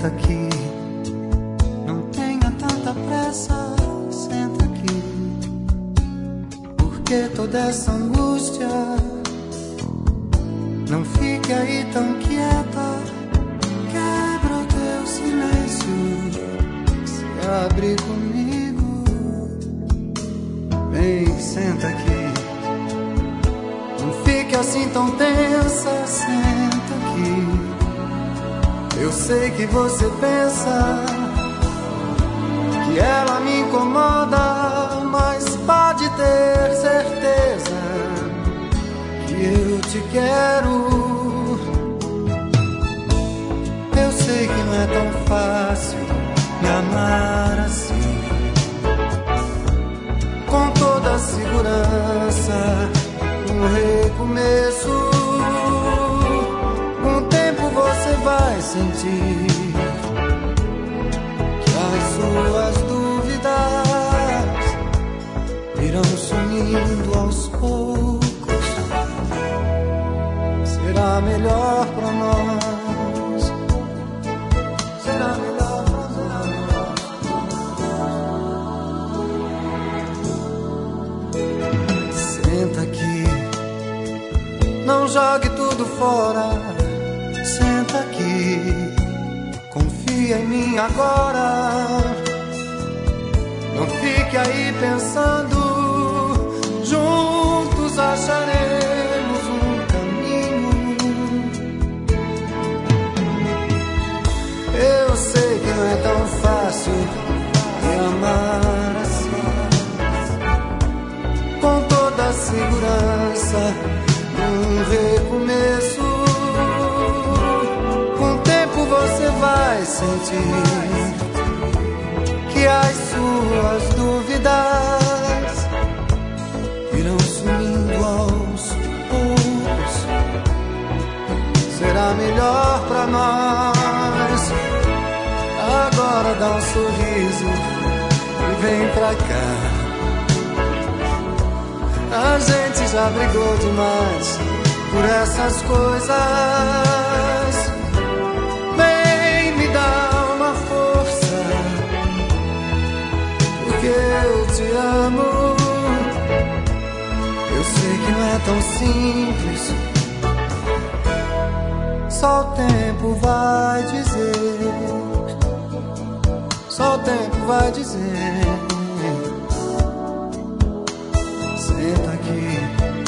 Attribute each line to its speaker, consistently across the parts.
Speaker 1: Senta aqui, não tenha tanta pressa. Senta aqui, porque toda essa angústia? Não fique aí tão quieta. Quebra o teu silêncio, se abre comigo. Vem, senta aqui. Não fique assim tão tensa. Senta aqui. Eu sei que você pensa que ela me incomoda, mas pode ter certeza que eu te quero. Eu sei que não é tão fácil me amar assim, com toda a segurança, um recomeço. Com o tempo você vai sentir que as suas dúvidas irão sumindo aos poucos. Será melhor pra nós. Será melhor pra nós. Senta aqui, não jogue tudo fora. Senta aqui, confia em mim agora. Não fique aí pensando, juntos acharemos um caminho. Eu sei que não é tão fácil me amar assim, com toda a segurança, um recomeço. Com o tempo você vai sentir que as suas dúvidas irão sumindo aos poucos. Será melhor pra nós. Agora dá um sorriso e vem pra cá. A gente já brigou demais por essas coisas. Vem me dar uma força, porque eu te amo. Eu sei que não é tão simples, só o tempo vai dizer. Só o tempo vai dizer. Senta aqui,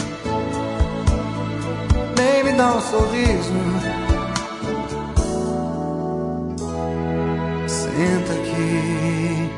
Speaker 1: vem me dar um sorriso. Senta aqui.